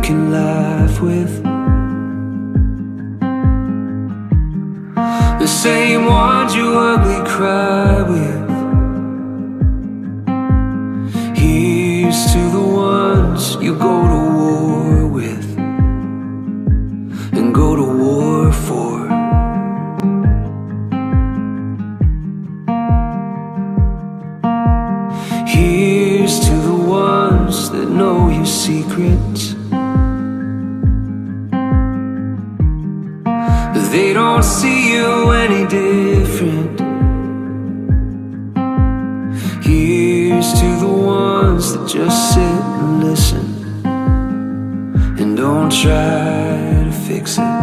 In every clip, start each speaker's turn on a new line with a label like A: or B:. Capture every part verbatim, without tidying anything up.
A: can laugh with, the same ones you ugly cry with. Here's to the ones you go to war with and go to war for. Here's to the ones that know your secrets, they don't see you any different. Here's to the ones that just sit and listen and don't try to fix it.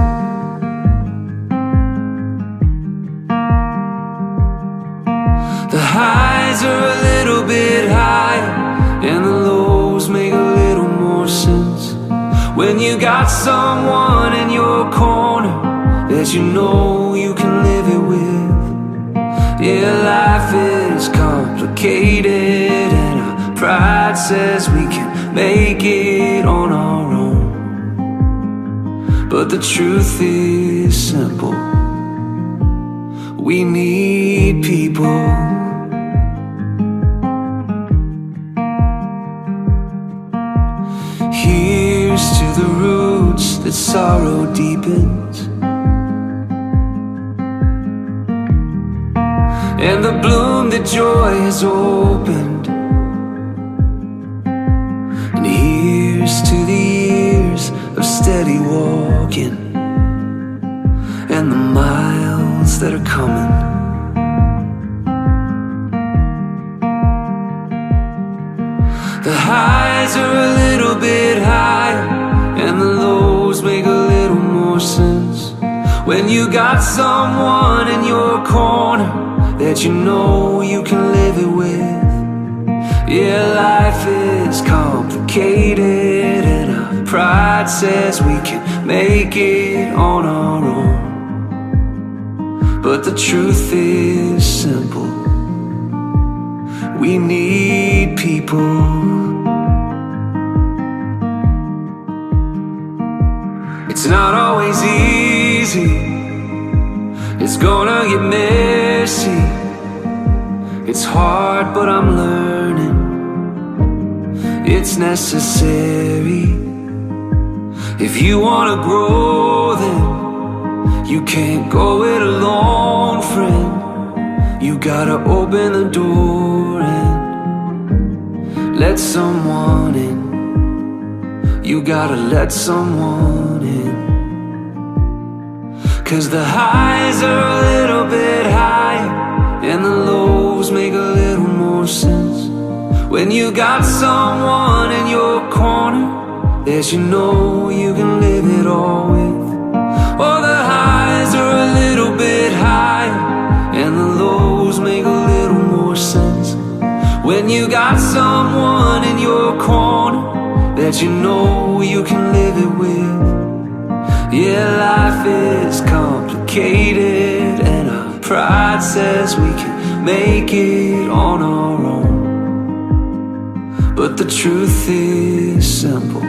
A: The highs are a little bit higher and the lows make a little more sense when you got someone in your corner that you know you can live it with. Yeah, life is complicated and our pride says we can make it on our own, but the truth is simple, we need people. Here's to the roots that sorrow deepens and the bloom that joy has opened. And here's to the years of steady walking and the miles that are coming. The highs are a little bit higher and the lows make a little more sense when you got someone in your corner that you know you can live it with. Yeah, life is complicated and our pride says we can make it on our own, but the truth is simple, we need people. It's not always easy, it's gonna get messy. It's hard, but I'm learning it's necessary. If you wanna grow, then you can't go it alone, friend. You gotta open the door and let someone in. You gotta let someone in. 'Cause the highs are a little bit higher and the lows make a little more sense when you got someone in your corner that you know you can live it all with. Oh, the highs are a little bit higher and the lows make a little more sense when you got someone in your corner that you know you can live it with. Yeah, life is complicated and our pride says we can make it on our own, but the truth is simple,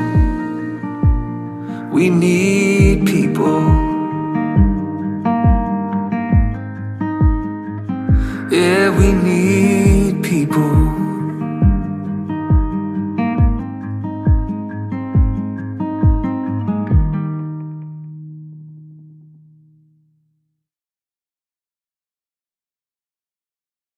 A: we need people. Yeah, we need people.